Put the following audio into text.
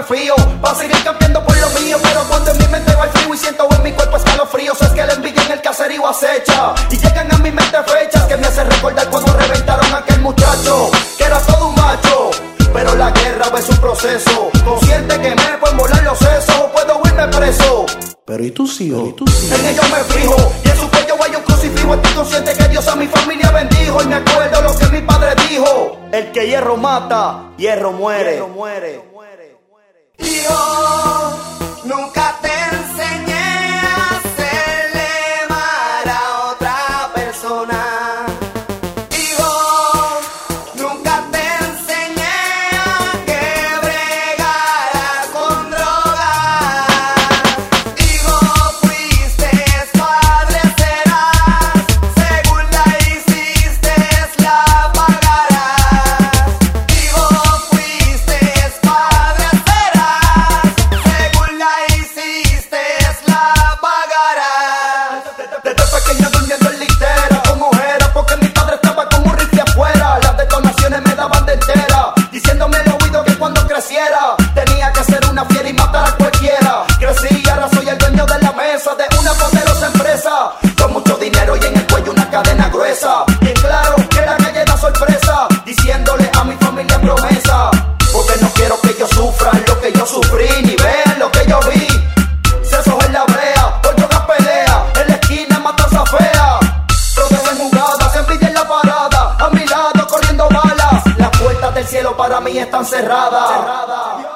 fío, pa' seguir cambiando por lo mío. Pero cuando en mi mente va el frío y siento en mi cuerpo escalofríos, es que la envidia en el caserío acecha. Y llegan a mi mente fechas que me hacen recordar cuando reventaron a aquel muchacho, que era todo un macho. Pero la guerra es un proceso, consciente que me pueden volar los sesos o puedo irme preso. Pero ¿y tú sí? En ellos me fijo y en su cuello hay un crucifijo. Estoy consciente que Dios a mi familia bendijo. Y me acuerdo lo que mi padre dijo: el que hierro mata, hierro muere. Hijo, nunca te enseñé a hacerle mal a otra persona. Hijo, nunca te enseñé a que bregaras con drogas. Hijo, fuiste padre, serás. Según la hiciste, la pagarás. Hijo, fuiste padre, serás. Según la hiciste, la pagarás. Desde pequeño durmiendo en litera con ojeras, porque mi padre estaba con un rifle afuera. Las detonaciones me daban de entera, diciéndome al oído que cuando creciera tenía que ser una fiera y matar a cualquiera. Crecí y ahora soy el dueño de la mesa de una poderosa empresa, con mucho dinero y en el cuello una cadena gruesa. Bien claro que la calle da sorpresa, diciéndole a mi familia promesa, porque no quiero que ellos sufran lo que yo sufrí, ni vean lo que yo vi. Sesos en la brea, por drogas pelea, en la esquina matanza fea. Rodeos en jugadas, envidia en la parada, a mi lado corriendo balas. Las puertas del cielo para mí están cerradas.